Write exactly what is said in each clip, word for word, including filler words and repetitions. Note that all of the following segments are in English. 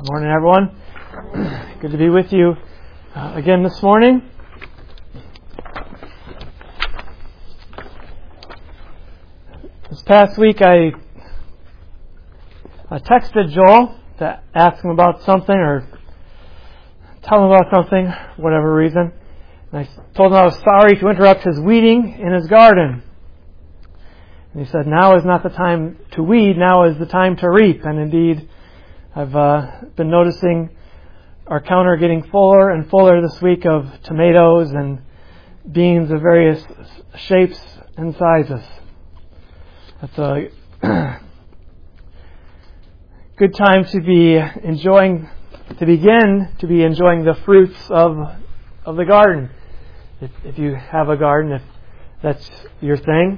Good morning, everyone. Good to be with you uh, again this morning. This past week, I, I texted Joel to ask him about something or tell him about something, for whatever reason. And I told him I was sorry to interrupt his weeding in his garden. And he said, now is not the time to weed, now is the time to reap. And indeed, I've uh, been noticing our counter getting fuller and fuller this week of tomatoes and beans of various shapes and sizes. That's a good time to be enjoying, to begin to be enjoying the fruits of of the garden. If, if you have a garden, if that's your thing.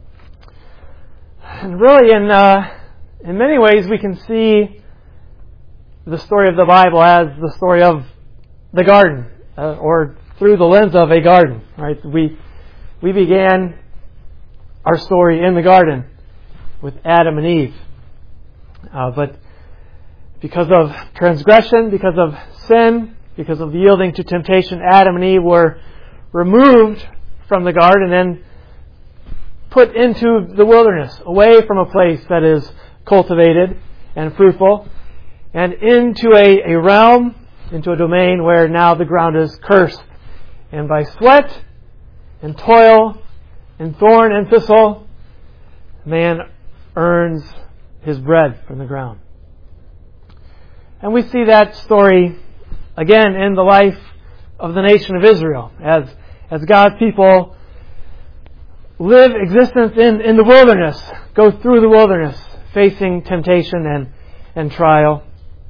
And really, in uh, in many ways, we can see the story of the Bible as the story of the garden, uh, or through the lens of a garden. Right? We we began our story in the garden with Adam and Eve, uh, but because of transgression, because of sin, because of yielding to temptation, Adam and Eve were removed from the garden and put into the wilderness, away from a place that is cultivated and fruitful, and into a, a realm, into a domain where now the ground is cursed. And by sweat and toil and thorn and thistle, man earns his bread from the ground. And we see that story again in the life of the nation of Israel, as as God's people live existence in, in the wilderness, go through the wilderness, facing temptation and, and trial,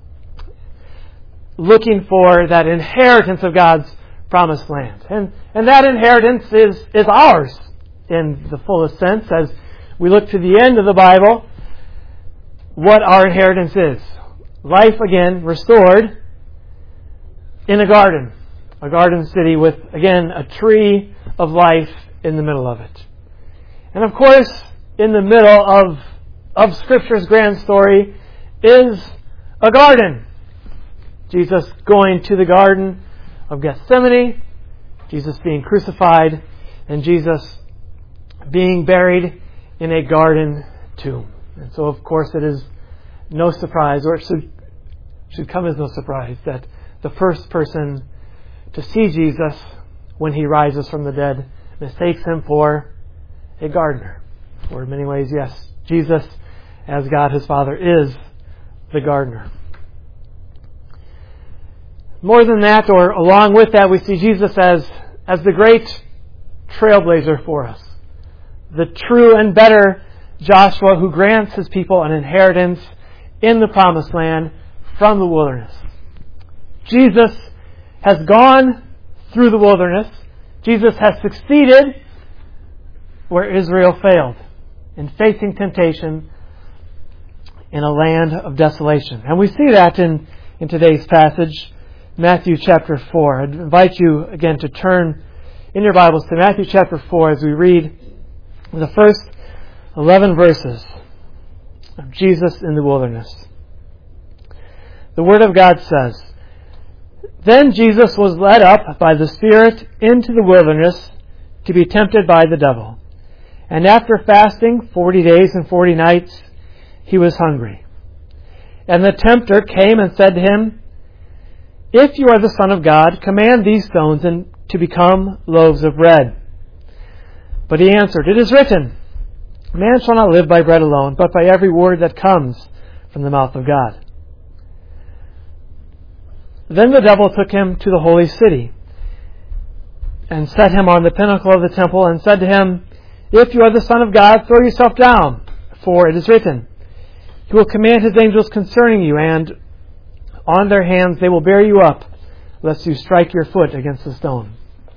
looking for that inheritance of God's promised land. And and that inheritance is, is ours in the fullest sense as we look to the end of the Bible, what our inheritance is. Life again restored in a garden. A garden city with, again, a tree of life in the middle of it. And of course, in the middle of, of Scripture's grand story is a garden. Jesus going to the Garden of Gethsemane, Jesus being crucified, and Jesus being buried in a garden tomb. And so, of course, it is no surprise, or it should, should come as no surprise, that the first person to see Jesus when he rises from the dead mistakes him for a gardener. Or in many ways, yes, Jesus, as God his Father, is the gardener. More than that, or along with that, we see Jesus as, as the great trailblazer for us. The true and better Joshua who grants his people an inheritance in the promised land from the wilderness. Jesus has gone through the wilderness. Jesus has succeeded where Israel failed in facing temptation in a land of desolation. And we see that in, in today's passage, Matthew chapter four. I'd invite you again to turn in your Bibles to Matthew chapter four as we read the first eleven verses of Jesus in the wilderness. The Word of God says, "Then Jesus was led up by the Spirit into the wilderness to be tempted by the devil. And after fasting forty days and forty nights, he was hungry. And the tempter came and said to him, 'If you are the Son of God, command these stones to become loaves of bread.' But he answered, 'It is written, man shall not live by bread alone, but by every word that comes from the mouth of God.' Then the devil took him to the holy city and set him on the pinnacle of the temple and said to him, 'If you are the Son of God, throw yourself down, for it is written, He will command His angels concerning you, and on their hands they will bear you up, lest you strike your foot against a stone.'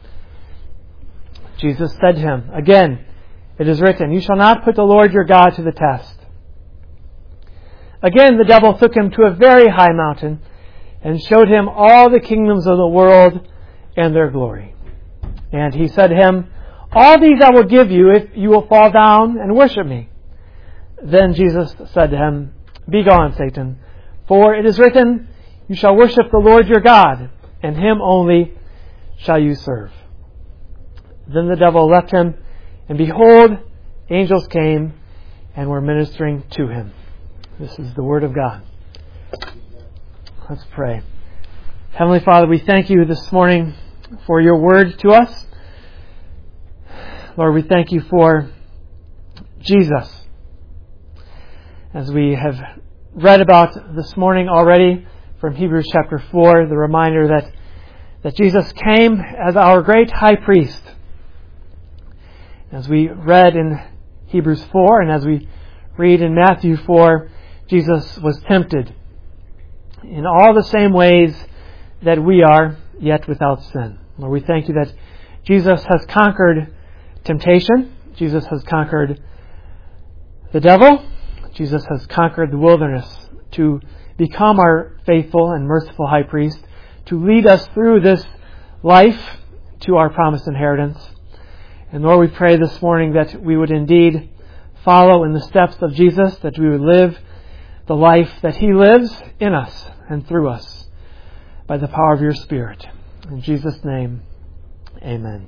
Jesus said to him, 'Again, it is written, You shall not put the Lord your God to the test.' Again the devil took him to a very high mountain and showed him all the kingdoms of the world and their glory. And he said to him, 'All these I will give you if you will fall down and worship me.' Then Jesus said to him, 'Begone, Satan, for it is written, You shall worship the Lord your God, and Him only shall you serve. Then the devil left him, and behold, angels came and were ministering to him. This is the Word of God. Let's pray. Heavenly Father, we thank you this morning for your Word to us. Lord, we thank you for Jesus. As we have read about this morning already from Hebrews chapter four, the reminder that, that Jesus came as our great high priest. As we read in Hebrews four and as we read in Matthew four, Jesus was tempted in all the same ways that we are, yet without sin. Lord, we thank you that Jesus has conquered temptation. Jesus has conquered the devil. Jesus has conquered the wilderness to become our faithful and merciful high priest, to lead us through this life to our promised inheritance. And Lord, we pray this morning that we would indeed follow in the steps of Jesus, that we would live the life that He lives in us and through us by the power of your Spirit. In Jesus' name, amen.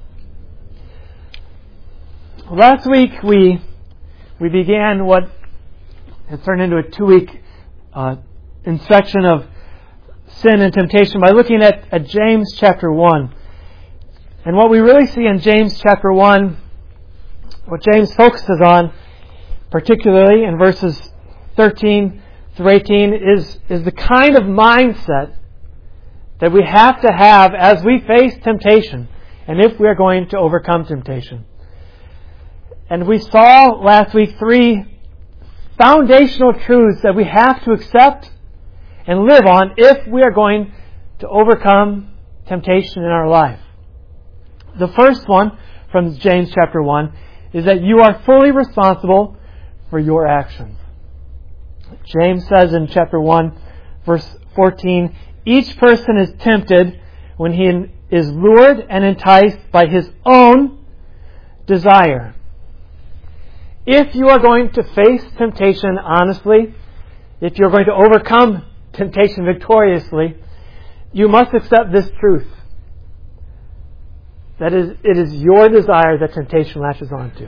Last week we we began what has turned into a two-week uh, inspection of sin and temptation by looking at, at James chapter one. And what we really see in James chapter one, what James focuses on, particularly in verses thirteen through eighteen, is, is the kind of mindset that we have to have as we face temptation and if we are going to overcome temptation. And we saw last week three foundational truths that we have to accept and live on if we are going to overcome temptation in our life. The first one from James chapter one is that you are fully responsible for your actions. James says in chapter one, verse fourteen, each person is tempted when he is lured and enticed by his own desire. If you are going to face temptation honestly, if you're going to overcome temptation victoriously, you must accept this truth. That is, it is your desire that temptation latches onto.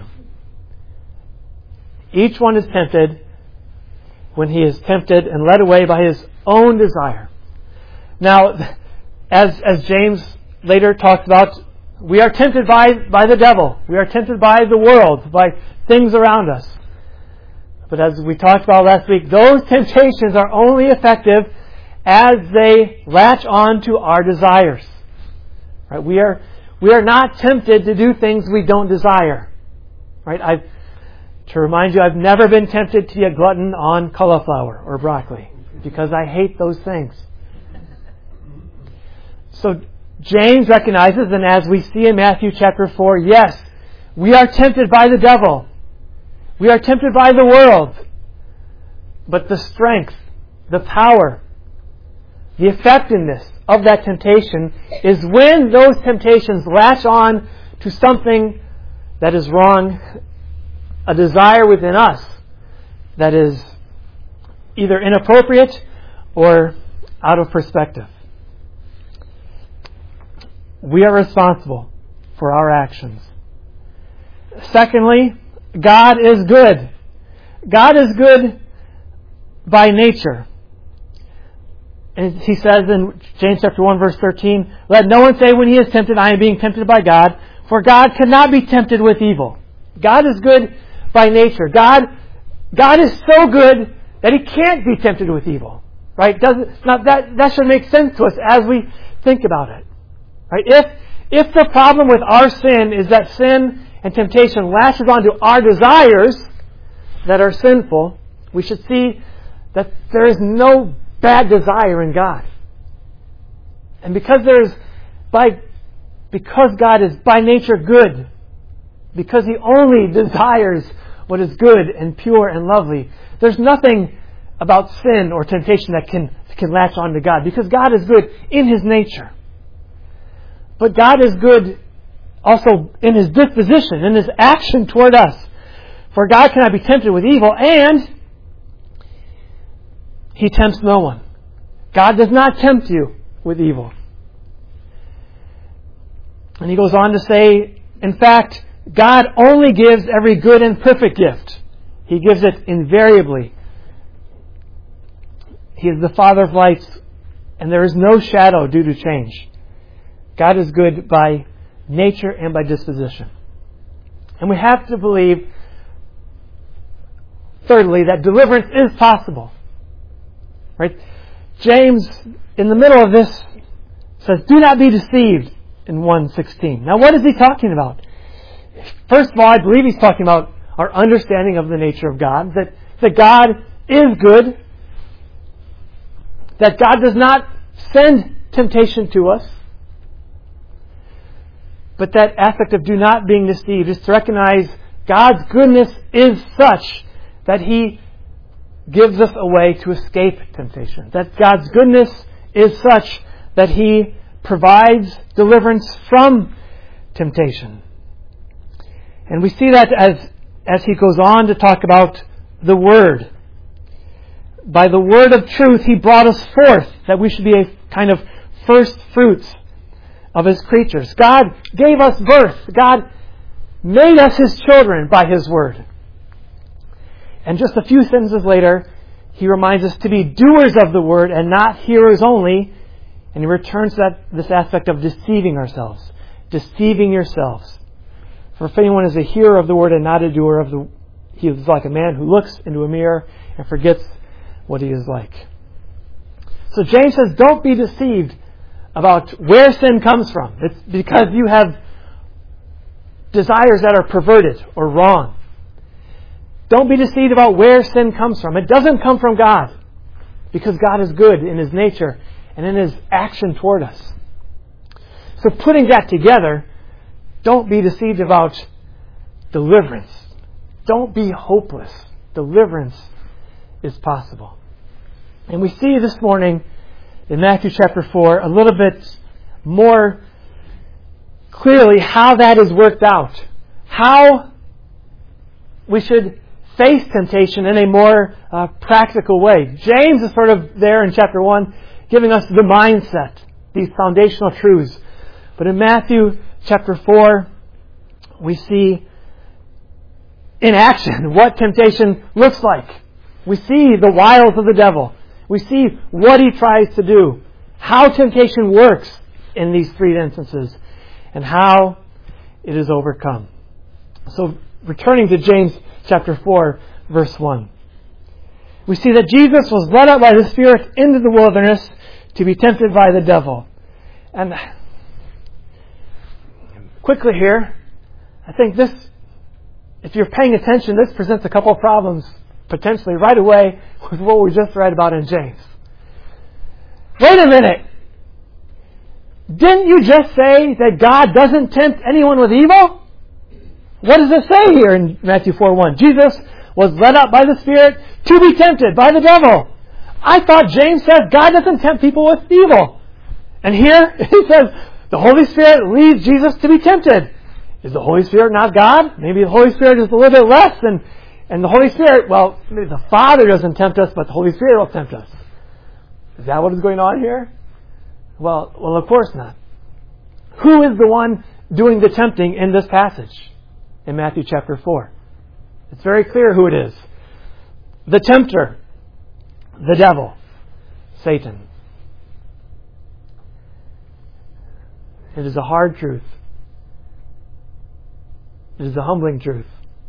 Each one is tempted when he is tempted and led away by his own desire. Now, as as James later talks about, we are tempted by, by the devil. We are tempted by the world, by things around us. But as we talked about last week, those temptations are only effective as they latch on to our desires. Right? We are we are not tempted to do things we don't desire. Right? I've, to remind you, I've never been tempted to be a glutton on cauliflower or broccoli because I hate those things. So James recognizes, and as we see in Matthew chapter four, yes, we are tempted by the devil. We are tempted by the world. But the strength, the power, the effectiveness of that temptation is when those temptations latch on to something that is wrong, a desire within us that is either inappropriate or out of perspective. We are responsible for our actions. Secondly, God is good. God is good by nature. And he says in James chapter one verse thirteen, let no one say when he is tempted, I am being tempted by God, for God cannot be tempted with evil. God is good by nature. God, God is so good that He can't be tempted with evil. Right? Doesn't, now that, that should make sense to us as we think about it. Right? If, if the problem with our sin is that sin and temptation latches onto our desires that are sinful, we should see that there is no bad desire in God. And because there is, by, because God is by nature good, because He only desires what is good and pure and lovely, there's nothing about sin or temptation that can, can latch onto God, because God is good in His nature. But God is good also in His disposition, in His action toward us. For God cannot be tempted with evil, and He tempts no one. God does not tempt you with evil. And he goes on to say, in fact, God only gives every good and perfect gift. He gives it invariably. He is the Father of lights, and there is no shadow due to change. God is good by nature and by disposition. And we have to believe, thirdly, that deliverance is possible. Right? James, in the middle of this, says, do not be deceived in one sixteen. Now, what is he talking about? First of all, I believe he's talking about our understanding of the nature of God, that, that God is good, that God does not send temptation to us, but that aspect of do not being deceived is to recognize God's goodness is such that He gives us a way to escape temptation. That God's goodness is such that He provides deliverance from temptation. And we see that as, as He goes on to talk about the Word. By the word of truth, He brought us forth, that we should be a kind of first fruits of His creatures. God gave us birth. God made us His children by His word. And just a few sentences later, He reminds us to be doers of the word and not hearers only. And He returns to that, this aspect of deceiving ourselves. Deceiving yourselves. For if anyone is a hearer of the word and not a doer of the, he is like a man who looks into a mirror and forgets what he is like. So James says, don't be deceived about where sin comes from. It's because you have desires that are perverted or wrong. Don't be deceived about where sin comes from. It doesn't come from God, because God is good in His nature and in His action toward us. So putting that together, don't be deceived about deliverance. Don't be hopeless. Deliverance is possible. And we see this morning in Matthew chapter four a little bit more clearly how that is worked out. How we should face temptation in a more uh, practical way. James is sort of there in chapter one giving us the mindset, these foundational truths. But in Matthew chapter four, we see in action what temptation looks like. We see the wiles of the devil. We see what he tries to do. How temptation works in these three instances. And how it is overcome. So, returning to James chapter four, verse one. We see that Jesus was led up by the Spirit into the wilderness to be tempted by the devil. And quickly here, I think this, if you're paying attention, this presents a couple of problems potentially right away with what we just read about in James. Wait a minute. Didn't you just say that God doesn't tempt anyone with evil? What does it say here in Matthew four one? Jesus was led up by the Spirit to be tempted by the devil. I thought James said God doesn't tempt people with evil. And here he says the Holy Spirit leads Jesus to be tempted. Is the Holy Spirit not God? Maybe the Holy Spirit is a little bit less than, and the Holy Spirit, well, the Father doesn't tempt us, but the Holy Spirit will tempt us. Is that what is going on here? Well, well, of course not. Who is the one doing the tempting in this passage in Matthew chapter four? It's very clear who it is. The tempter, the devil, Satan. It is a hard truth. It is a humbling truth.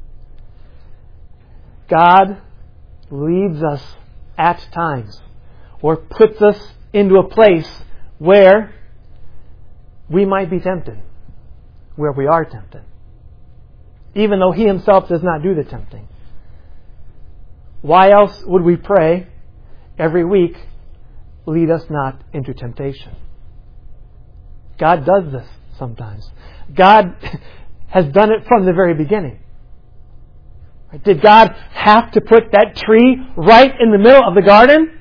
God leads us at times, or puts us into a place where we might be tempted, where we are tempted, even though He Himself does not do the tempting. Why else would we pray every week, lead us not into temptation? God does this sometimes. God has done it from the very beginning. Did God have to put that tree right in the middle of the garden?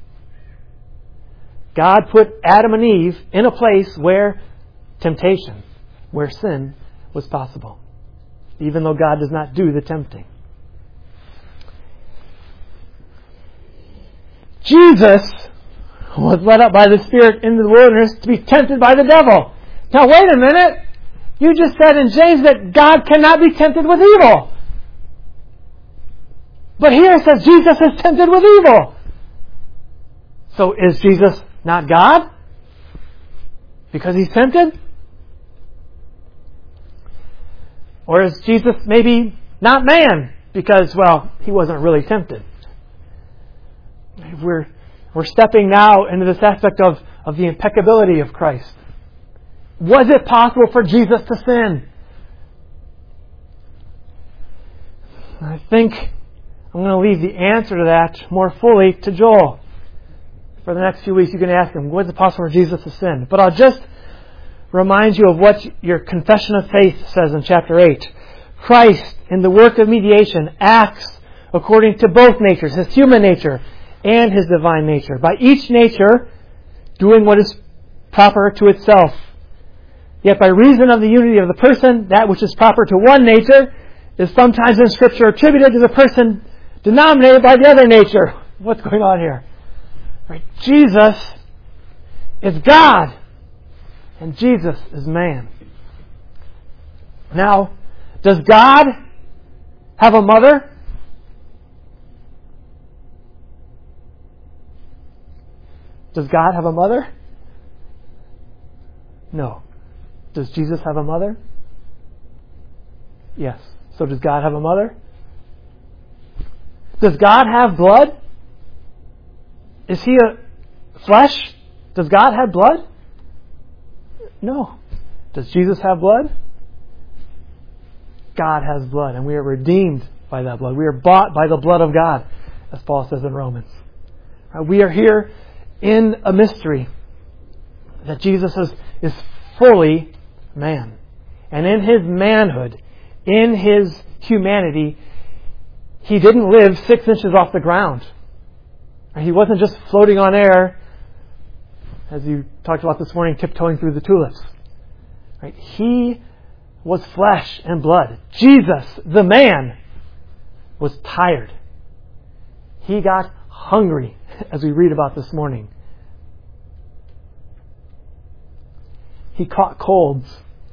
God put Adam and Eve in a place where temptation, where sin was possible, even though God does not do the tempting. Jesus, was led up by the Spirit into the wilderness to be tempted by the devil. Now wait a minute. You just said in James that God cannot be tempted with evil. But here it says Jesus is tempted with evil. So is Jesus not God? Because He's tempted? Or is Jesus maybe not man? Because, well, He wasn't really tempted. We're, we're stepping now into this aspect of, of the impeccability of Christ. Was it possible for Jesus to sin? I think I'm going to leave the answer to that more fully to Joel. For the next few weeks you can ask him, was it possible for Jesus to sin? But I'll just remind you of what your confession of faith says in chapter eight. Christ, in the work of mediation, acts according to both natures, His human nature and His divine nature. By each nature doing what is proper to itself. Yet by reason of the unity of the person, that which is proper to one nature is sometimes in Scripture attributed to the person denominated by the other nature. What's going on here? Right? Jesus is God, and Jesus is man. Now, does God have a mother? Does God have a mother? No. Does Jesus have a mother? Yes. So does God have a mother? Does God have blood? Is He a flesh? Does God have blood? No. Does Jesus have blood? God has blood, and we are redeemed by that blood. We are bought by the blood of God, as Paul says in Romans. We are here in a mystery that Jesus is, is fully man. And in His manhood, in His humanity, He didn't live six inches off the ground. He wasn't just floating on air, as you talked about this morning, tiptoeing through the tulips. Right? He was flesh and blood. Jesus, the man, was tired. He got hungry, as we read about this morning. He caught colds.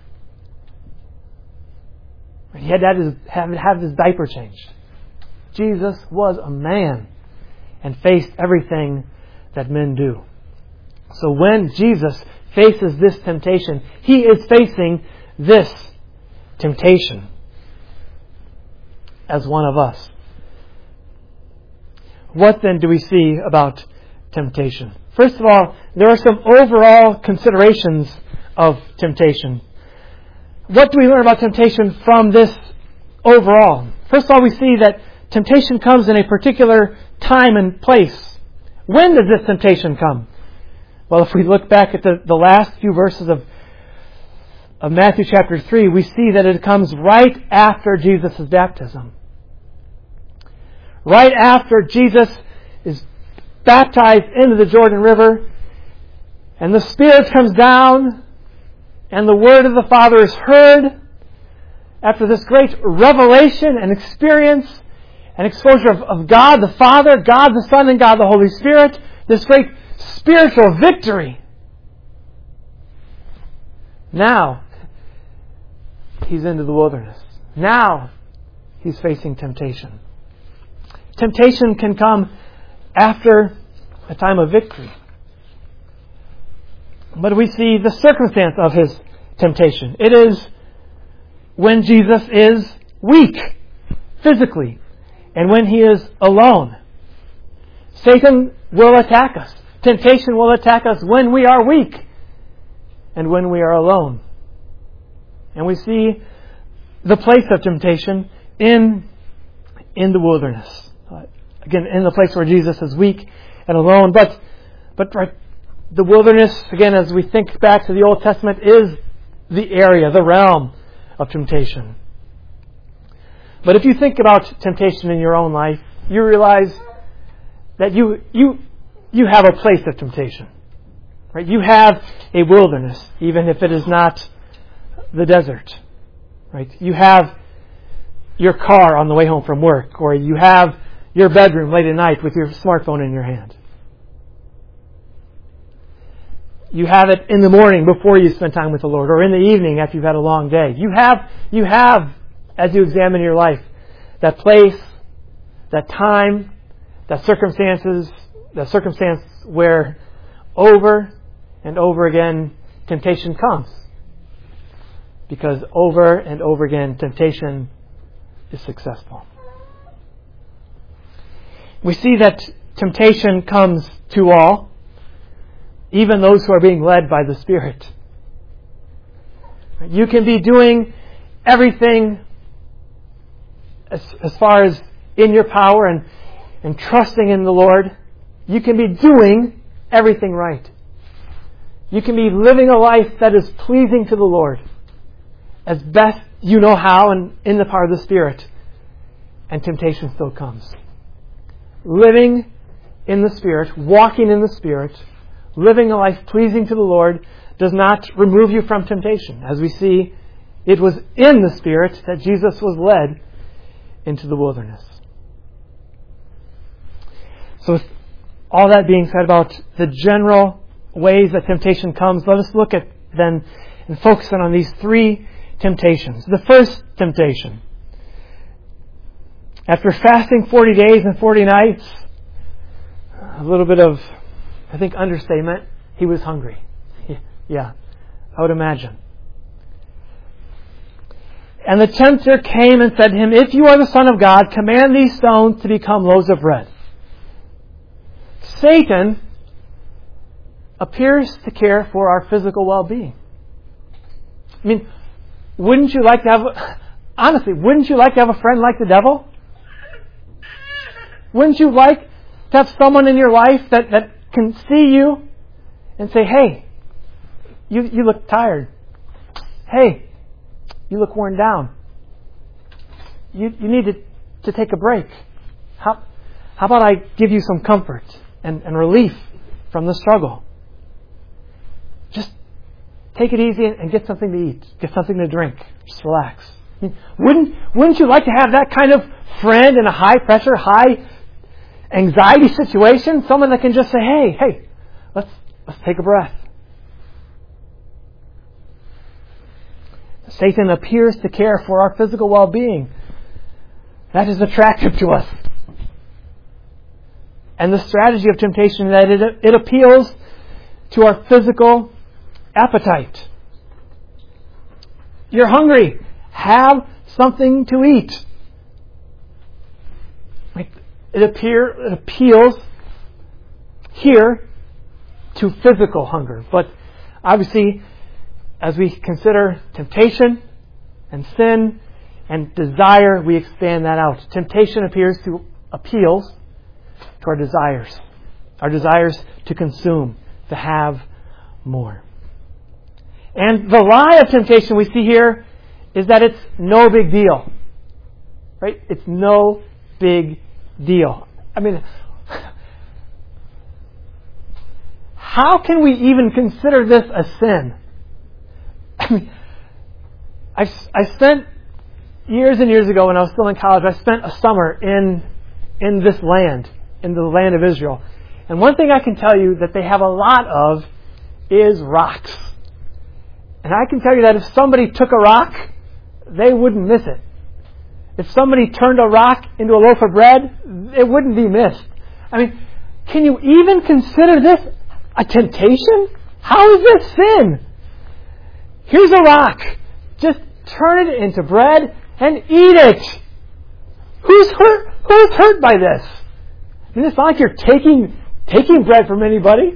He had to have his, have, have his diaper changed. Jesus was a man and faced everything that men do. So when Jesus faces this temptation, He is facing this temptation as one of us. What then do we see about temptation? First of all, there are some overall considerations of temptation. What do we learn about temptation from this overall? First of all, we see that temptation comes in a particular time and place. When does this temptation come? Well, if we look back at the, the last few verses of, of Matthew chapter three, we see that it comes right after Jesus' baptism. Right after Jesus is baptized into the Jordan River, and the Spirit comes down, and the Word of the Father is heard. After this great revelation and experience and exposure of, of God the Father, God the Son, and God the Holy Spirit, this great spiritual victory. Now, He's into the wilderness. Now, He's facing temptation. Temptation can come after a time of victory. But we see the circumstance of His temptation. It is when Jesus is weak, physically, and when He is alone. Satan will attack us. Temptation will attack us when we are weak and when we are alone. And we see the place of temptation in, in the wilderness. Uh, again, in the place where Jesus is weak and alone. But, but right, the wilderness, again, as we think back to the Old Testament, is the area, the realm of temptation. But if you think about temptation in your own life, you realize that you you you have a place of temptation. Right? You have a wilderness, even if it is not the desert. Right? You have your car on the way home from work, or you have your bedroom late at night with your smartphone in your hand. You have it in the morning before you spend time with the Lord, or in the evening after you've had a long day. You have, you have, as you examine your life, that place, that time, that circumstances, that circumstance where over and over again temptation comes. Because over and over again temptation is successful. We see that temptation comes to all, even those who are being led by the Spirit. You can be doing everything as, as far as in your power and, and trusting in the Lord. You can be doing everything right. You can be living a life that is pleasing to the Lord as best you know how and in the power of the Spirit. And temptation still comes. Living in the Spirit, walking in the Spirit, living a life pleasing to the Lord does not remove you from temptation. As we see, it was in the Spirit that Jesus was led into the wilderness. So with all that being said about the general ways that temptation comes, let us look at then and focus on these three temptations. The first temptation. After fasting forty days and forty nights, a little bit of, I think, understatement, he was hungry. Yeah, I would imagine. And the tempter came and said to him, "If you are the Son of God, command these stones to become loaves of bread." Satan appears to care for our physical well-being. I mean, wouldn't you like to have, honestly, wouldn't you like to have a friend like the devil? Wouldn't you like to have someone in your life that, that can see you and say, "Hey, you, you look tired. Hey, you look worn down. You, you need to, to take a break. How, how about I give you some comfort and, and relief from the struggle? Just take it easy and get something to eat. Get something to drink. Just relax." I mean, wouldn't, wouldn't you like to have that kind of friend in a high-pressure, high anxiety situation? Someone that can just say, hey, hey, let's let's take a breath. Satan appears to care for our physical well-being. That is attractive to us. And the strategy of temptation is that it, it appeals to our physical appetite. You're hungry. Have something to eat. It, appear, it appeals here to physical hunger. But obviously, as we consider temptation and sin and desire, we expand that out. Temptation appears to appeals to our desires. Our desires to consume, to have more. And the lie of temptation we see here is that it's no big deal. Right? It's no big deal. I mean, how can we even consider this a sin? I mean, I, I spent years and years ago when I was still in college, I spent a summer in in this land, in the land of Israel. And one thing I can tell you that they have a lot of is rocks. And I can tell you that if somebody took a rock, they wouldn't miss it. If somebody turned a rock into a loaf of bread, it wouldn't be missed. I mean, can you even consider this a temptation? How is this sin? Here's a rock. Just turn it into bread and eat it. Who's hurt? Who's hurt by this? I mean, it's not like you're taking taking bread from anybody.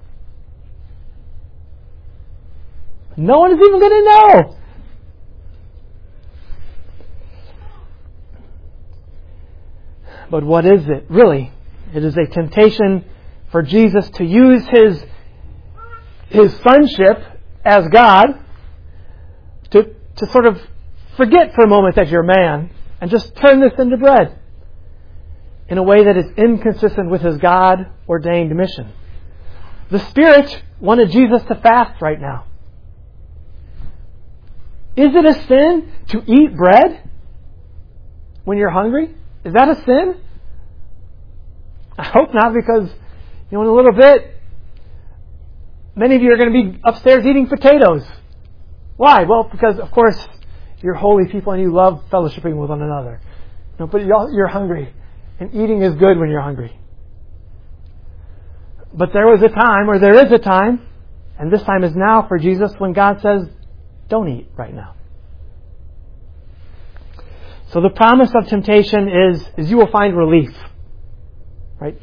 No one is even going to know. But what is it? Really, it is a temptation for Jesus to use his his sonship as God to to sort of forget for a moment that you're man and just turn this into bread in a way that is inconsistent with his God-ordained mission. The Spirit wanted Jesus to fast right now. Is it a sin to eat bread when you're hungry? Is that a sin? I hope not, because, you know, in a little bit, many of you are going to be upstairs eating potatoes. Why? Well, because, of course, you're holy people and you love fellowshipping with one another. No, but you're hungry. And eating is good when you're hungry. But there was a time, or there is a time, and this time is now for Jesus, when God says, don't eat right now. So the promise of temptation is, is you will find relief. Right?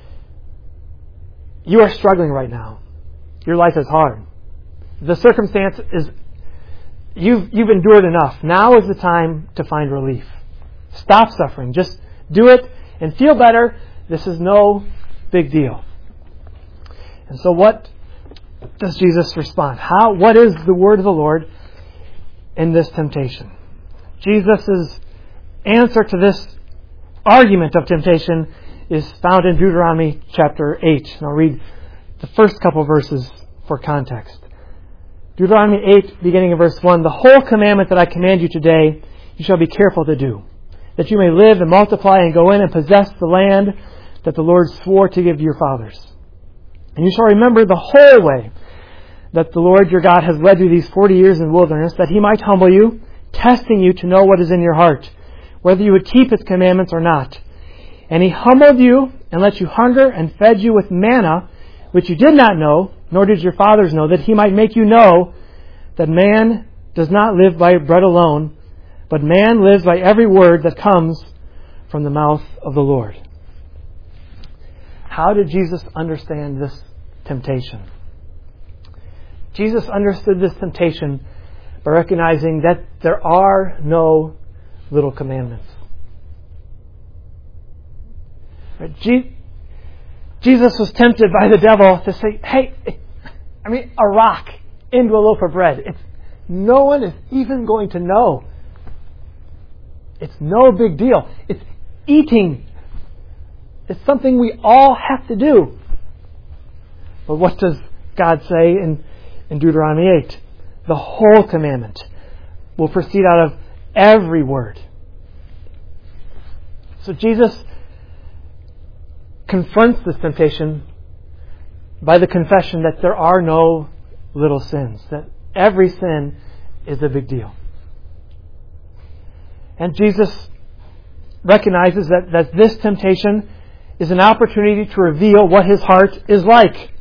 You are struggling right now. Your life is hard. The circumstance is, you've, you've endured enough. Now is the time to find relief. Stop suffering. Just do it and feel better. This is no big deal. And so what does Jesus respond? How? What is the word of the Lord in this temptation? Jesus' answer to this argument of temptation is found in Deuteronomy chapter eight. And I'll read the first couple verses for context. Deuteronomy eight, beginning in verse one. The whole commandment that I command you today, you shall be careful to do, that you may live and multiply and go in and possess the land that the Lord swore to give your fathers. And you shall remember the whole way that the Lord your God has led you these forty years in the wilderness, that He might humble you, testing you to know what is in your heart, whether you would keep His commandments or not. And He humbled you and let you hunger and fed you with manna, which you did not know, nor did your fathers know, that He might make you know that man does not live by bread alone, but man lives by every word that comes from the mouth of the Lord. How did Jesus understand this temptation? Jesus understood this temptation by recognizing that there are no little commandments. Jesus was tempted by the devil to say, hey, I mean, a rock into a loaf of bread. It's, no one is even going to know. It's no big deal. It's eating. It's something we all have to do. But what does God say in, in Deuteronomy eight? The whole commandment will proceed out of every word. So Jesus confronts this temptation by the confession that there are no little sins, that every sin is a big deal. And Jesus recognizes that, that this temptation is an opportunity to reveal what His heart is like.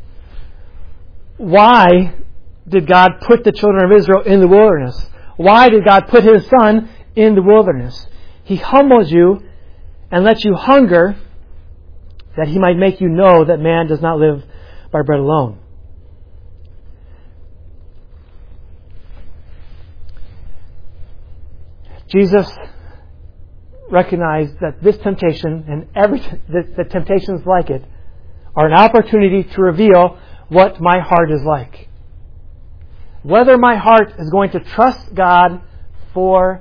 Why did God put the children of Israel in the wilderness? Why did God put His Son in the wilderness? He humbles you and lets you hunger, that He might make you know that man does not live by bread alone. Jesus recognized that this temptation and every the, the temptations like it are an opportunity to reveal what my heart is like. Whether my heart is going to trust God for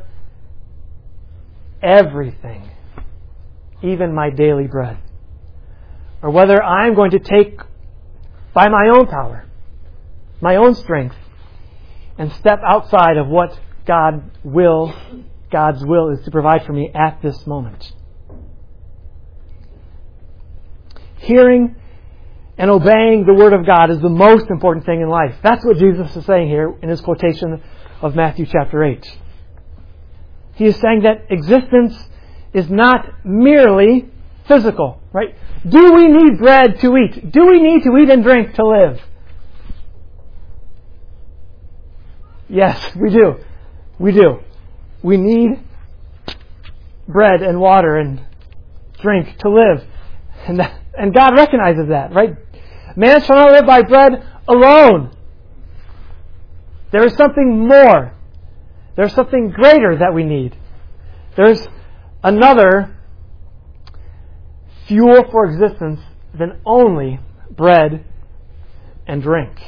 everything, even my daily bread, or whether I'm going to take by my own power, my own strength, and step outside of what God will, God's will is to provide for me at this moment. Hearing and obeying the Word of God is the most important thing in life. That's what Jesus is saying here in His quotation of Matthew chapter eight. He is saying that existence is not merely physical, right? Do we need bread to eat? Do we need to eat and drink to live? Yes, we do. We do. We need bread and water and drink to live. And that, and God recognizes that, right? Man shall not live by bread alone. There is something more. There's something greater that we need. There's another fuel for existence than only bread and drink.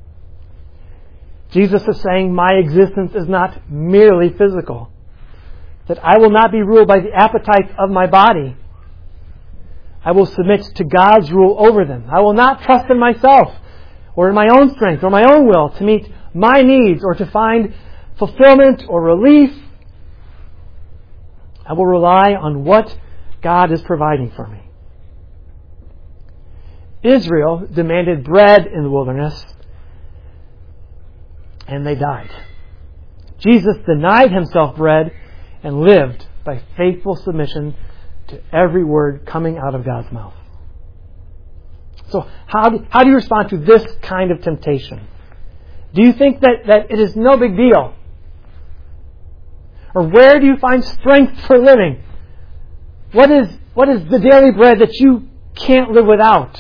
Jesus is saying my existence is not merely physical. That I will not be ruled by the appetites of my body. I will submit to God's rule over them. I will not trust in myself or in my own strength or my own will to meet my needs or to find fulfillment or relief. I will rely on what God is providing for me. Israel demanded bread in the wilderness and they died. Jesus denied himself bread and lived by faithful submission to every word coming out of God's mouth. So how do, how do you respond to this kind of temptation? Do you think that, that it is no big deal? Or where do you find strength for living? What is, what is the daily bread that you can't live without?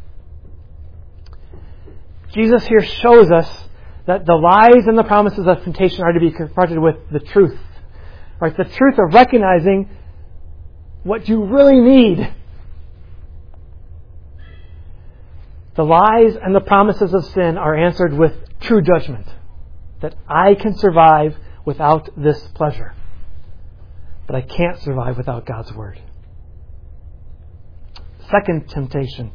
Jesus here shows us that the lies and the promises of temptation are to be confronted with the truth. Right? The truth of recognizing what you really need. The lies and the promises of sin are answered with true judgment. That I can survive without this pleasure. But I can't survive without God's Word. Second temptation.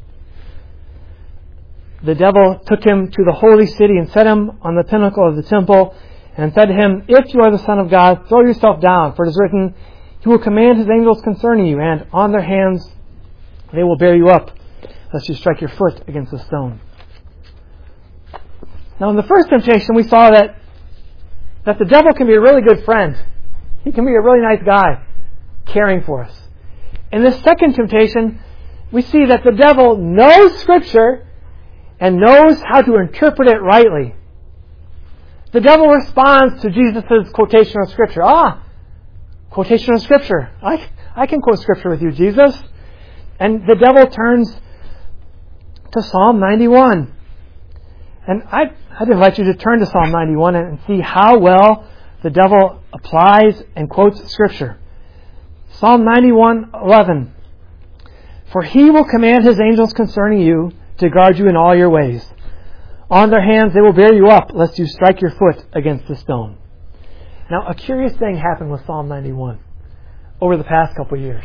The devil took him to the holy city and set him on the pinnacle of the temple and said to him, "If you are the Son of God, throw yourself down, for it is written, He will command His angels concerning you, and on their hands they will bear you up, lest you strike your foot against a stone." Now in the first temptation we saw that, that the devil can be a really good friend. He can be a really nice guy, caring for us. In this second temptation, we see that the devil knows Scripture and knows how to interpret it rightly. The devil responds to Jesus' quotation of Scripture. Ah, quotation of Scripture. I, I can quote Scripture with you, Jesus. And the devil turns to Psalm ninety-one. And I'd, I'd invite you to turn to Psalm ninety-one and see how well the devil applies and quotes Scripture. Psalm ninety-one eleven. "For He will command His angels concerning you to guard you in all your ways. On their hands they will bear you up, lest you strike your foot against a stone." Now, a curious thing happened with Psalm ninety-one over the past couple of years.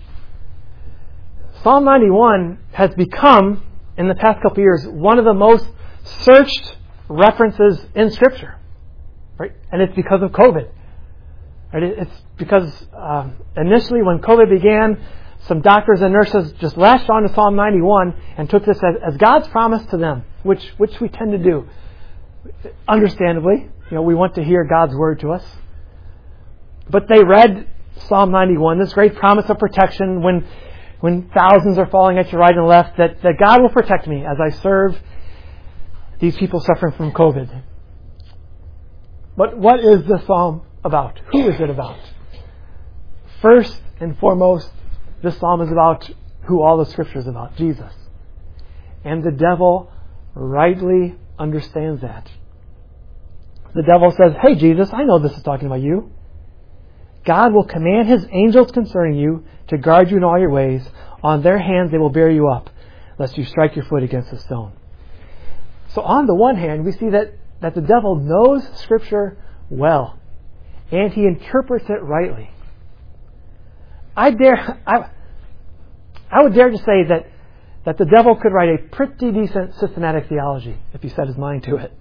Psalm ninety-one has become, in the past couple of years, one of the most searched references in Scripture. Right? And it's because of COVID. Right? It's because uh, initially when COVID began, some doctors and nurses just latched on to Psalm ninety-one and took this as, as God's promise to them, which which we tend to do. Understandably, you know, we want to hear God's word to us. But they read Psalm ninety-one, this great promise of protection when when thousands are falling at your right and left, that, that God will protect me as I serve these people suffering from COVID. But what is the psalm about? Who is it about? First and foremost, this psalm is about who all the Scripture is about, Jesus. And the devil rightly understands that. The devil says, "Hey Jesus, I know this is talking about you. God will command His angels concerning you to guard you in all your ways. On their hands they will bear you up, lest you strike your foot against a stone." So on the one hand, we see that, that the devil knows Scripture well, and he interprets it rightly. I dare, I, I would dare to say that, that the devil could write a pretty decent systematic theology if he set his mind to it.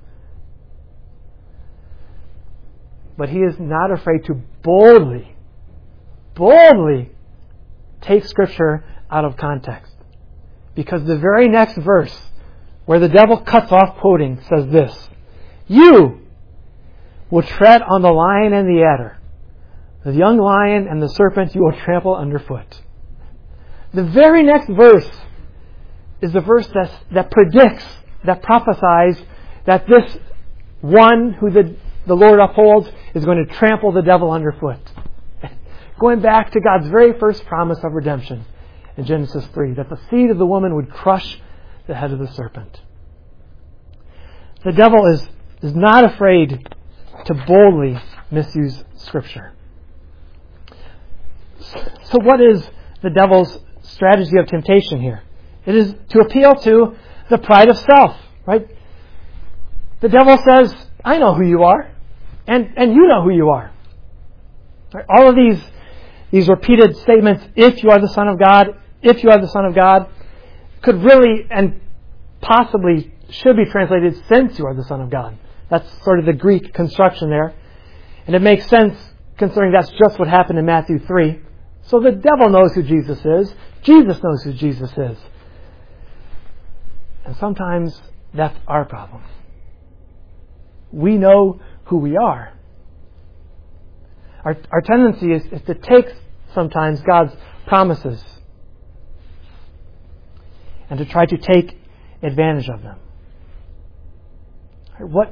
But he is not afraid to boldly, boldly take Scripture out of context. Because the very next verse, where the devil cuts off quoting, says this: "You will tread on the lion and the adder. The young lion and the serpent you will trample underfoot." The very next verse is the verse that, that predicts, that prophesies that this one who the, the Lord upholds is going to trample the devil underfoot. Going back to God's very first promise of redemption in Genesis three, that the seed of the woman would crush the head of the serpent. The devil is, is not afraid to boldly misuse Scripture. So what is the devil's strategy of temptation here? It is to appeal to the pride of self, right? The devil says, "I know who you are, and, and you know who you are." Right? All of these, these repeated statements, "if you are the Son of God, if you are the Son of God," could really and possibly should be translated, "since you are the Son of God." That's sort of the Greek construction there. And it makes sense considering that's just what happened in Matthew three. So the devil knows who Jesus is. Jesus knows who Jesus is. And sometimes that's our problem. we know who we are. Our, our tendency is, is to take sometimes God's promises and to try to take advantage of them. What,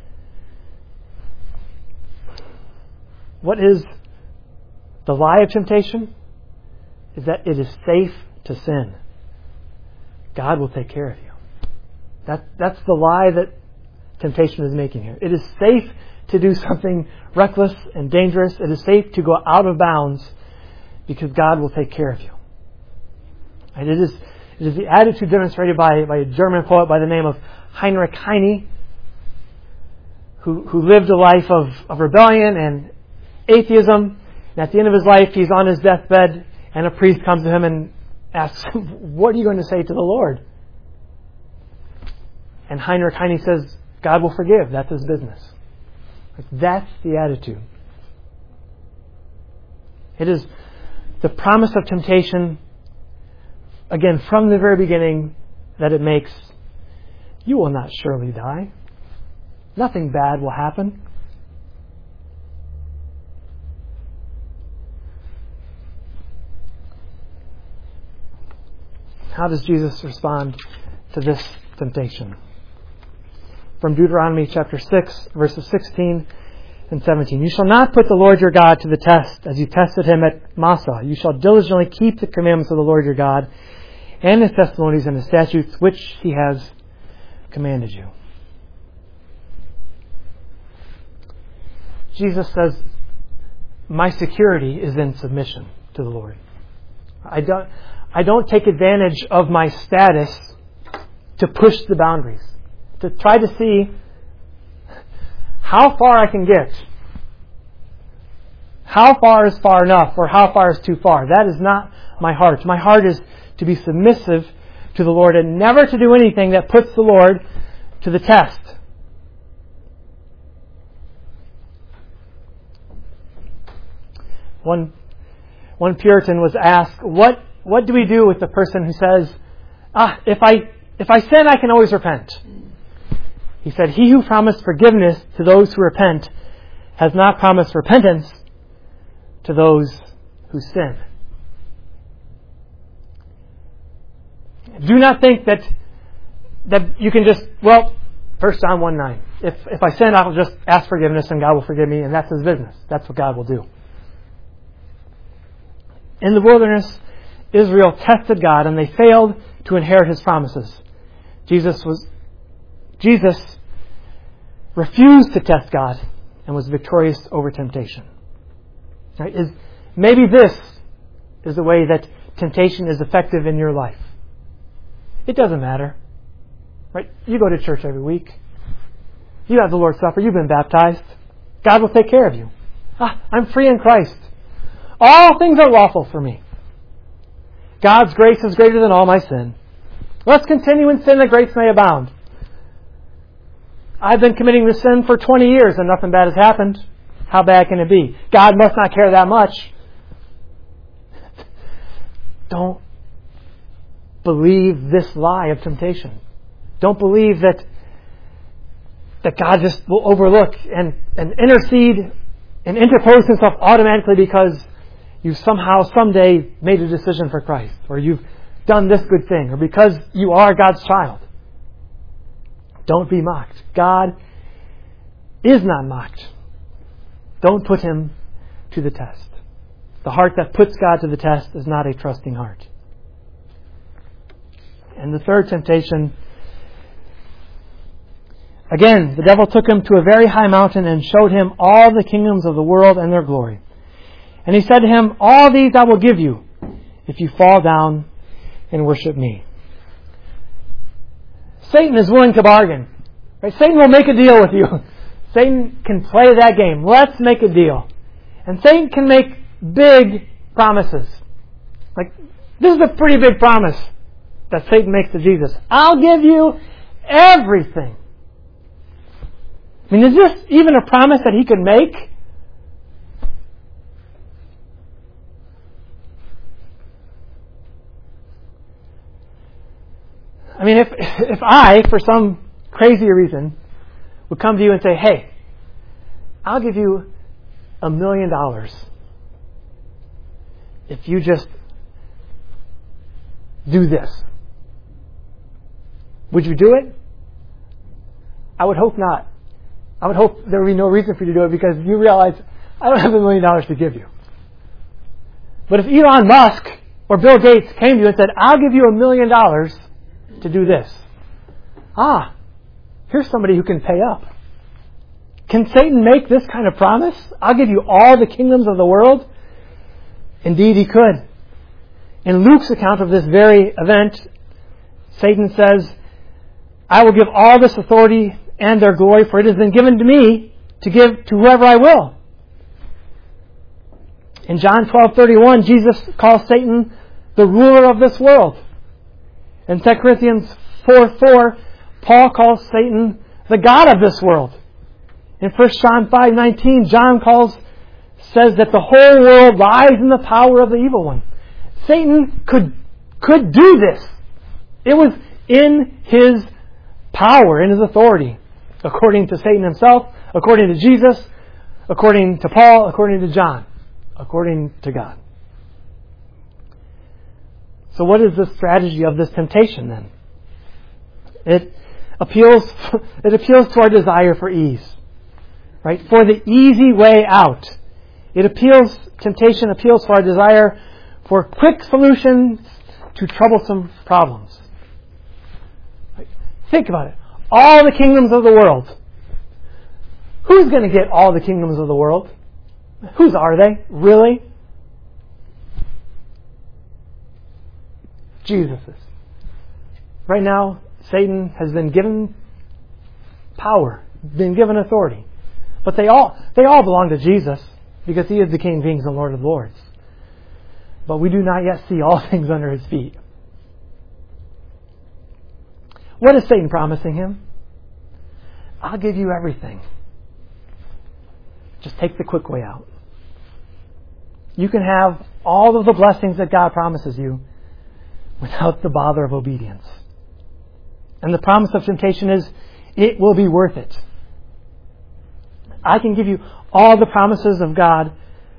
what is the lie of temptation? Is that it is safe to sin. God will take care of you. That, that's the lie that temptation is making here. It is safe to do something reckless and dangerous. It is safe to go out of bounds because God will take care of you. And it is, it is the attitude demonstrated by, by a German poet by the name of Heinrich Heine, who, who lived a life of, of rebellion and atheism. And at the end of his life, he's on his deathbed, and a priest comes to him and asks him, what are you going to say to the Lord? And Heinrich Heine says, God will forgive. That's his business. That's the attitude. It is the promise of temptation, again, from the very beginning, that it makes, you will not surely die. Nothing bad will happen. How does Jesus respond to this temptation? From Deuteronomy chapter six, verses sixteen and seventeen. You shall not put the Lord your God to the test as you tested him at Massah. You shall diligently keep the commandments of the Lord your God and his testimonies and his statutes which he has commanded you. Jesus says, my security is in submission to the Lord. I don't, I don't take advantage of my status to push the boundaries, to try to see how far I can get. How far is far enough, or how far is too far? That is not my heart. My heart is to be submissive to the Lord and never to do anything that puts the Lord to the test. One, one Puritan was asked, what, what do we do with the person who says, ah, if I, if I sin, I can always repent? He said, he who promised forgiveness to those who repent has not promised repentance to those who sin. Do not think that, that you can just, well, First John one nine. If, if I sin, I'll just ask forgiveness and God will forgive me, and that's his business. That's what God will do. In the wilderness, Israel tested God and they failed to inherit his promises. Jesus was Jesus refused to test God and was victorious over temptation. Right? Is, maybe this is the way that temptation is effective in your life. It doesn't matter. Right? You go to church every week. You have the Lord's Supper. You've been baptized. God will take care of you. Ah, I'm free in Christ. All things are lawful for me. God's grace is greater than all my sin. Let's continue in sin that grace may abound. I've been committing this sin for twenty years and nothing bad has happened. How bad can it be? God must not care that much. Don't believe this lie of temptation. Don't believe that that God just will overlook and, and intercede and interpose himself automatically because you somehow someday made a decision for Christ, or you've done this good thing, or because you are God's child. Don't be mocked. God is not mocked. Don't put him to the test. The heart that puts God to the test is not a trusting heart. And the third temptation, again, the devil took him to a very high mountain and showed him all the kingdoms of the world and their glory. And he said to him, all these I will give you if you fall down and worship me. Satan is willing to bargain. Right? Satan will make a deal with you. Satan can play that game. Let's make a deal. And Satan can make big promises. Like, this is a pretty big promise that Satan makes to Jesus. I'll give you everything. I mean, is this even a promise that he could make? I mean, if if I, for some crazy reason, would come to you and say, hey, I'll give you a million dollars if you just do this. Would you do it? I would hope not. I would hope there would be no reason for you to do it because you realize I don't have a million dollars to give you. But if Elon Musk or Bill Gates came to you and said, I'll give you a million dollars to do this. Ah, here's somebody who can pay up. Can Satan make this kind of promise? I'll give you all the kingdoms of the world? Indeed, he could. In Luke's account of this very event, Satan says, I will give all this authority and their glory, for it has been given to me to give to whoever I will. In John twelve thirty-one, Jesus calls Satan the ruler of this world. In Second Corinthians four four, Paul calls Satan the god of this world. In First John five nineteen, John calls, says that the whole world lies in the power of the evil one. Satan could, could do this. It was in his power, in his authority, according to Satan himself, according to Jesus, according to Paul, according to John, according to God. So what is the strategy of this temptation then? It appeals, it appeals to our desire for ease, right? For the easy way out. It appeals, temptation appeals for our desire for quick solutions to troublesome problems. Right? Think about it. All the kingdoms of the world. Who's going to get all the kingdoms of the world? Whose are they? Really? Jesus's. Right now, Satan has been given power, been given authority. But they all they all belong to Jesus because he is the King of Kings and Lord of Lords. But we do not yet see all things under his feet. What is Satan promising him? I'll give you everything. Just take the quick way out. You can have all of the blessings that God promises you without the bother of obedience. And the promise of temptation is, it will be worth it. I can give you all the promises of God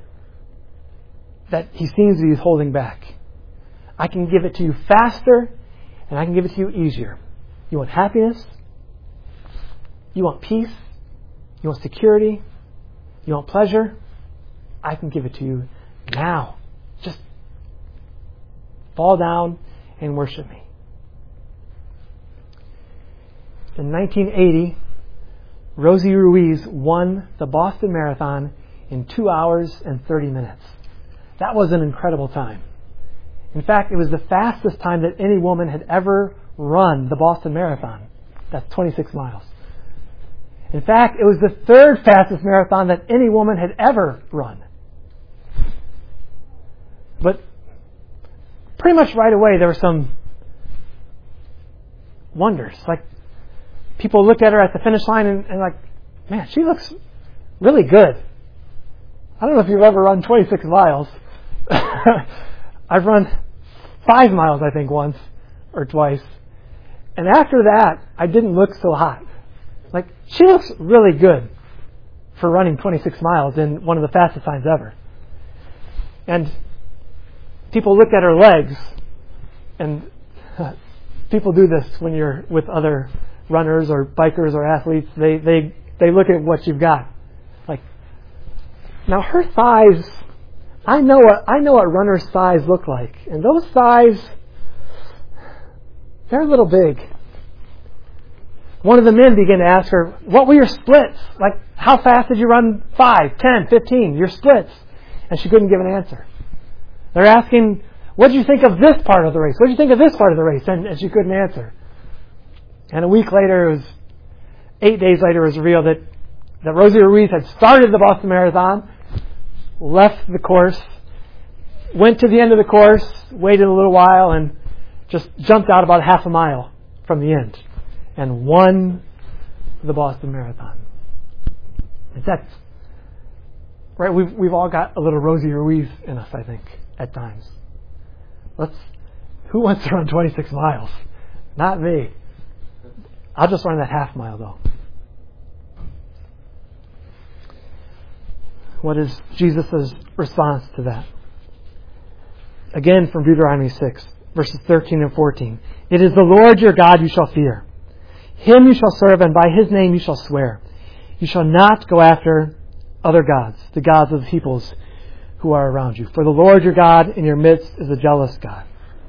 that he seems to be holding back. I can give it to you faster, and I can give it to you easier. You want happiness? You want peace? You want security? You want pleasure? I can give it to you now. Just fall down and worship me. In nineteen eighty, Rosie Ruiz won the Boston Marathon in two hours and thirty minutes. That was an incredible time. In fact, it was the fastest time that any woman had ever run the Boston Marathon. That's twenty-six miles. In fact, it was the third fastest marathon that any woman had ever run. But pretty much right away, there were some wonders. Like, people looked at her at the finish line and, and like, man, she looks really good. I don't know if you've ever run twenty-six miles. I've run five miles, I think, once or twice. And after that, I didn't look so hot. Like, she looks really good for running twenty-six miles in one of the fastest times ever. And people look at her legs, and uh, people do this when you're with other runners or bikers or athletes. They they they look at what you've got. Like, now her thighs, I know what I know what runners' thighs look like, and those thighs, they're a little big. One of the men began to ask her, what were your splits? Like, how fast did you run? Five, ten, fifteen, your splits? And she couldn't give an answer. They're asking, what did you think of this part of the race? What did you think of this part of the race? And, and she couldn't answer. And a week later, it was, eight days later, it was revealed that, that Rosie Ruiz had started the Boston Marathon, left the course, went to the end of the course, waited a little while, and just jumped out about half a mile from the end. And won the Boston Marathon. That's right. We've we've all got a little Rosie Ruiz in us, I think, at times. Let's. Who wants to run twenty-six miles? Not me. I'll just run that half mile though. What is Jesus' response to that? Again from Deuteronomy six, verses thirteen and fourteen. It is the Lord your God you shall fear. Him you shall serve, and by His name you shall swear. You shall not go after other gods, the gods of the peoples who are around you. For the Lord your God in your midst is a jealous God.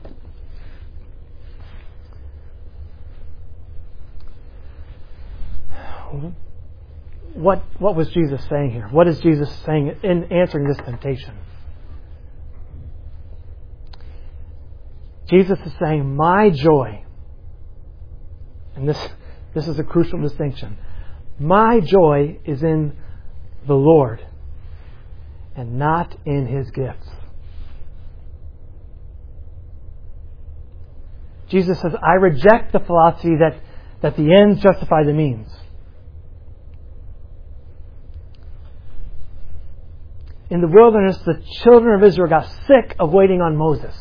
What, what was Jesus saying here? What is Jesus saying in answering this temptation? Jesus is saying, my joy, and this, this is a crucial distinction, my joy is in the Lord and not in His gifts. Jesus says, I reject the philosophy that, that the ends justify the means. In the wilderness, the children of Israel got sick of waiting on Moses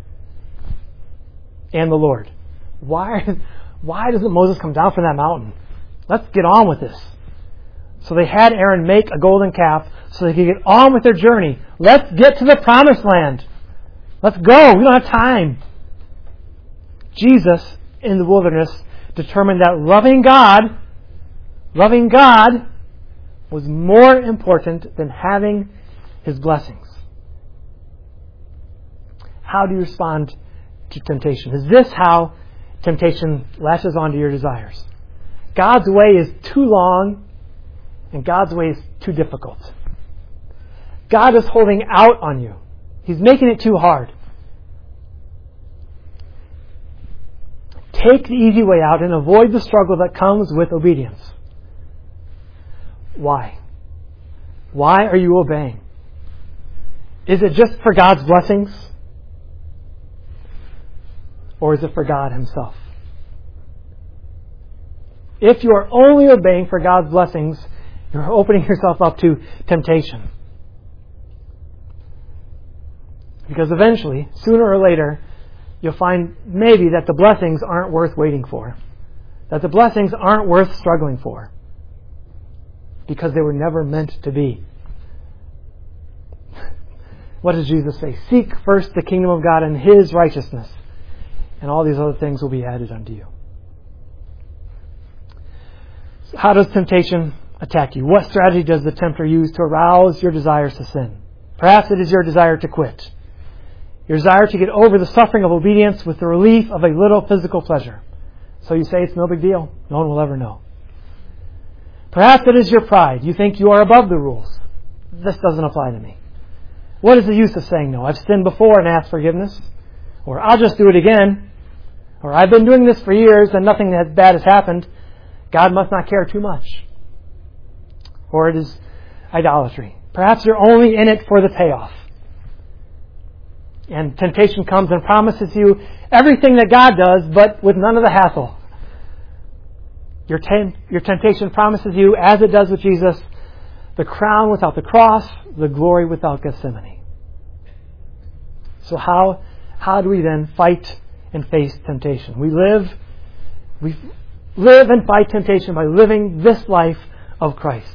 and the Lord. Why, why doesn't Moses come down from that mountain? Let's get on with this. So they had Aaron make a golden calf so they could get on with their journey. Let's get to the promised land. Let's go. We don't have time. Jesus, in the wilderness, determined that loving God, loving God was more important than having His blessings. How do you respond to temptation? Is this how temptation latches onto your desires? God's way is too long and God's way is too difficult. God is holding out on you. He's making it too hard. Take the easy way out and avoid the struggle that comes with obedience. Why? Why are you obeying? Is it just for God's blessings? Or is it for God Himself? If you are only obeying for God's blessings, you're opening yourself up to temptation. Because eventually, sooner or later, you'll find maybe that the blessings aren't worth waiting for. That the blessings aren't worth struggling for. Because they were never meant to be. What does Jesus say? Seek first the kingdom of God and His righteousness, and all these other things will be added unto you. So how does temptation attack you? What strategy does the tempter use to arouse your desires to sin? Perhaps it is your desire to quit. Your desire to get over the suffering of obedience with the relief of a little physical pleasure. So you say it's no big deal. No one will ever know. Perhaps it is your pride. You think you are above the rules. This doesn't apply to me. What is the use of saying no? I've sinned before and asked forgiveness. Or I'll just do it again. Or I've been doing this for years and nothing that bad has happened. God must not care too much. Or it is idolatry. Perhaps you're only in it for the payoff. And temptation comes and promises you everything that God does, but with none of the hassle. Your, tem- your temptation promises you, as it does with Jesus, the crown without the cross, the glory without Gethsemane. So how how do we then fight and face temptation? We live we live and fight temptation by living this life of Christ.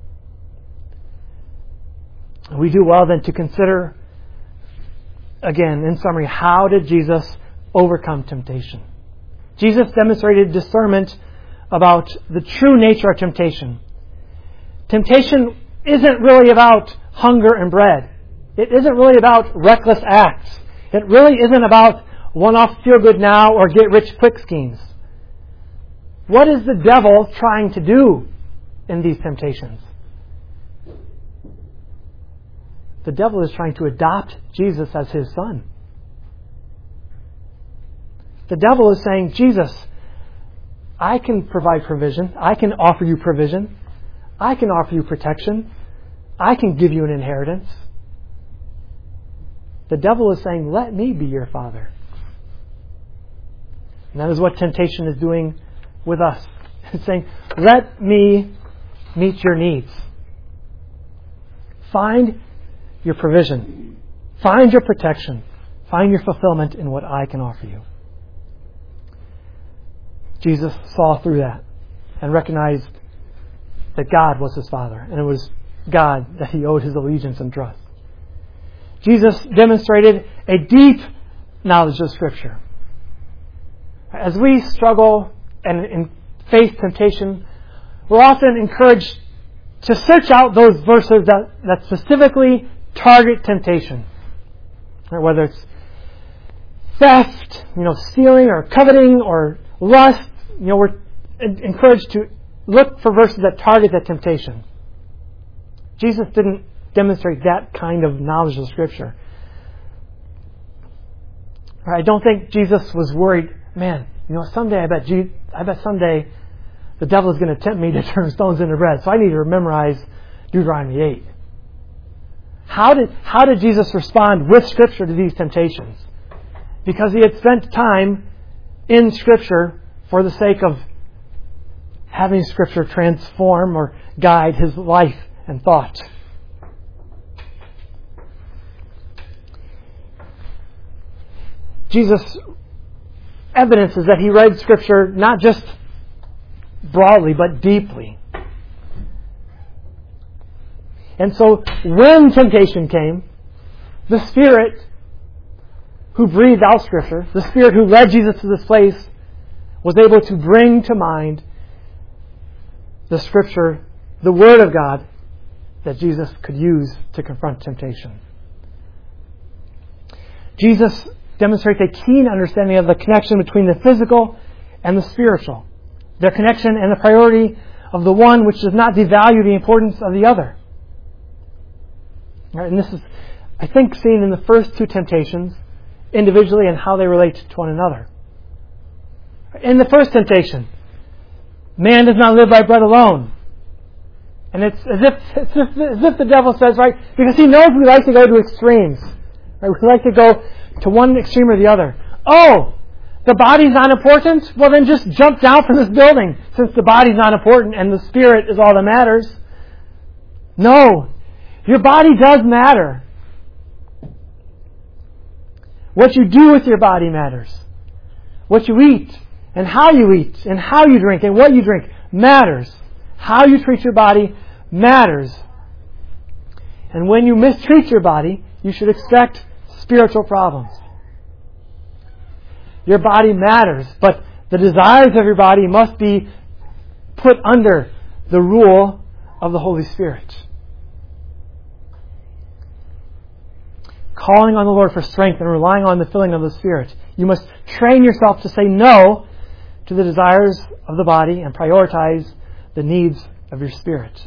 And we do well then to consider, again, in summary, how did Jesus overcome temptation? Jesus demonstrated discernment about the true nature of temptation. Temptation isn't really about hunger and bread. It isn't really about reckless acts. It really isn't about one-off feel-good now or get-rich-quick schemes. What is the devil trying to do in these temptations? The devil is trying to adopt Jesus as his son. The devil is saying, Jesus, I can provide provision. I can offer you provision. I can offer you protection. I can give you an inheritance. The devil is saying, let me be your father. And that is what temptation is doing with us. It's saying, let me meet your needs. Find your provision. Find your protection. Find your fulfillment in what I can offer you. Jesus saw through that and recognized that God was his Father. And it was God that he owed his allegiance and trust. Jesus demonstrated a deep knowledge of Scripture. As we struggle and, and face temptation, we're often encouraged to search out those verses that, that specifically target temptation. Right, whether it's theft, you know, stealing or coveting or lust, you know, we're encouraged to look for verses that target that temptation. Jesus didn't demonstrate that kind of knowledge of Scripture. I don't think Jesus was worried, man, you know, someday I bet Je- I bet someday the devil is going to tempt me to turn stones into bread, so I need to memorize Deuteronomy eight. How did how did Jesus respond with Scripture to these temptations? Because he had spent time in Scripture for the sake of having Scripture transform or guide his life and thought. Jesus evidences that he read Scripture not just broadly, but deeply. And so when temptation came, the Spirit who breathed out Scripture, the Spirit who led Jesus to this place, was able to bring to mind the Scripture, the Word of God, that Jesus could use to confront temptation. Jesus demonstrates a keen understanding of the connection between the physical and the spiritual, their connection and the priority of the one which does not devalue the importance of the other. Right, and this is, I think, seen in the first two temptations individually and how they relate to one another. In the first temptation, man does not live by bread alone. And it's as if, it's as if, as if the devil says, right, because he knows we like to go to extremes. Right? We like to go to one extreme or the other. Oh, the body's not important? Well, then just jump down from this building, since the body's not important and the spirit is all that matters. No, your body does matter. What you do with your body matters. What you eat and how you eat and how you drink and what you drink matters. How you treat your body matters. And when you mistreat your body, you should expect spiritual problems. Your body matters, but the desires of your body must be put under the rule of the Holy Spirit. Calling on the Lord for strength and relying on the filling of the Spirit, you must train yourself to say no to the desires of the body and prioritize the needs of your spirit.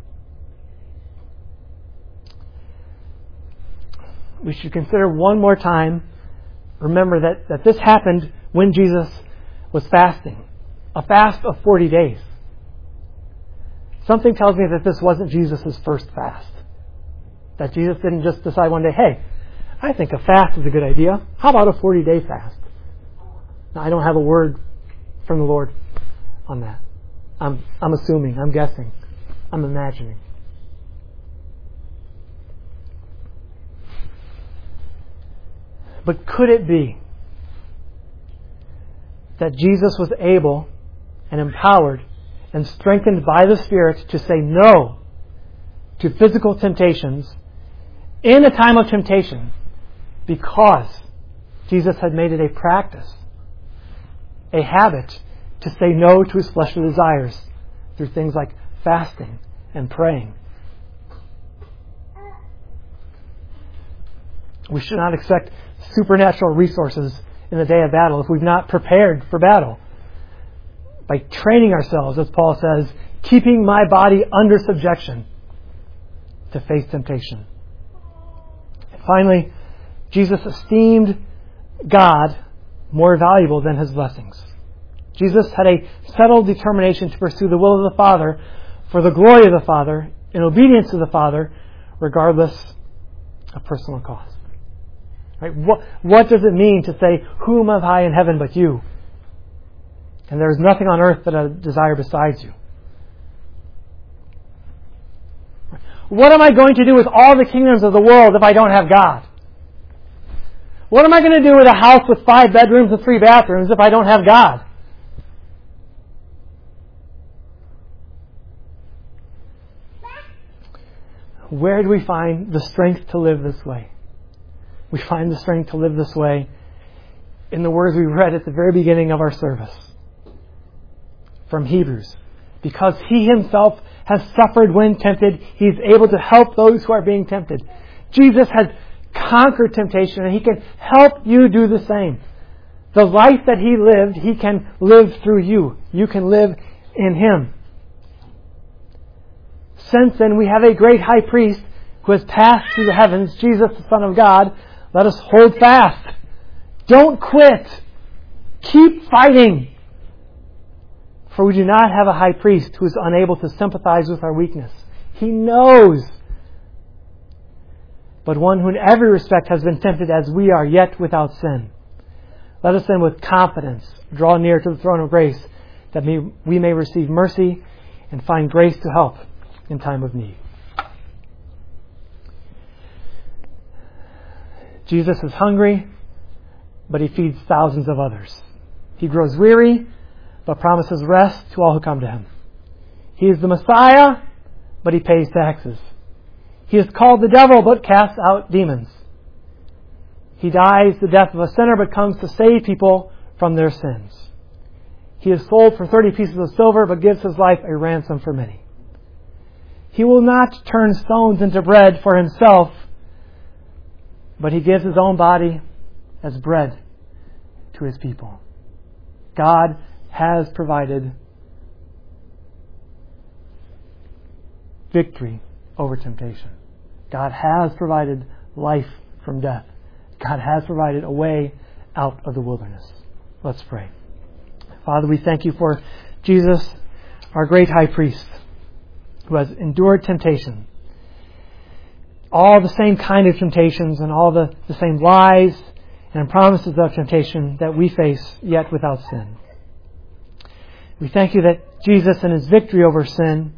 We should consider one more time, remember that, that this happened when Jesus was fasting. A fast of forty days. Something tells me that this wasn't Jesus' first fast. That Jesus didn't just decide one day, hey, I think a fast is a good idea. How about a forty-day fast? Now, I don't have a word from the Lord on that. I'm, I'm assuming, I'm guessing, I'm imagining. But could it be that Jesus was able and empowered and strengthened by the Spirit to say no to physical temptations in a time of temptation because Jesus had made it a practice, a habit, to say no to his fleshly desires through things like fasting and praying? We should not expect supernatural resources in the day of battle if we've not prepared for battle. By training ourselves, as Paul says, keeping my body under subjection to face temptation. And finally, Jesus esteemed God more valuable than his blessings. Jesus had a settled determination to pursue the will of the Father for the glory of the Father, in obedience to the Father, regardless of personal cost. Right? What, what does it mean to say, whom have I in heaven but you? And there is nothing on earth that I desire besides you. What am I going to do with all the kingdoms of the world if I don't have God? What am I going to do with a house with five bedrooms and three bathrooms if I don't have God? Where do we find the strength to live this way? We find the strength to live this way in the words we read at the very beginning of our service from Hebrews. Because He Himself has suffered when tempted, He is able to help those who are being tempted. Jesus has conquered temptation, and He can help you do the same. The life that He lived, He can live through you. You can live in Him. Since then we have a great high priest who has passed through the heavens, Jesus the Son of God. Let us hold fast. Don't quit. Keep fighting. For we do not have a high priest who is unable to sympathize with our weakness. He knows. But one who in every respect has been tempted as we are, yet without sin. Let us then with confidence draw near to the throne of grace, that we may receive mercy and find grace to help in time of need. Jesus is hungry, but He feeds thousands of others. He grows weary, but promises rest to all who come to Him. He is the Messiah, but He pays taxes. He is called the devil, but casts out demons. He dies the death of a sinner, but comes to save people from their sins. He is sold for thirty pieces of silver, but gives His life a ransom for many. He will not turn stones into bread for Himself, but He gives His own body as bread to His people. God has provided victory over temptation. God has provided life from death. God has provided a way out of the wilderness. Let's pray. Father, we thank You for Jesus, our great high priest, who has endured temptation. All the same kind of temptations and all the, the same lies and promises of temptation that we face, yet without sin. We thank You that Jesus, in His victory over sin,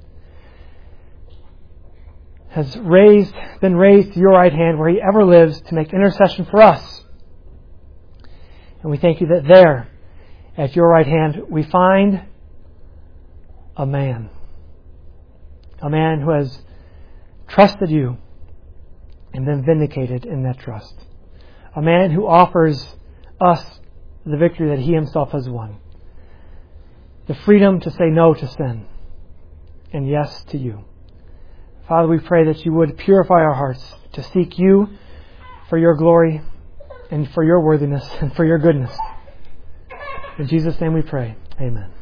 has raised, been raised to Your right hand, where He ever lives to make intercession for us. And we thank You that there, at Your right hand, we find a man. A man who has trusted You and been vindicated in that trust. A man who offers us the victory that He Himself has won. The freedom to say no to sin and yes to You. Father, we pray that You would purify our hearts to seek You for Your glory and for Your worthiness and for Your goodness. In Jesus' name we pray. Amen.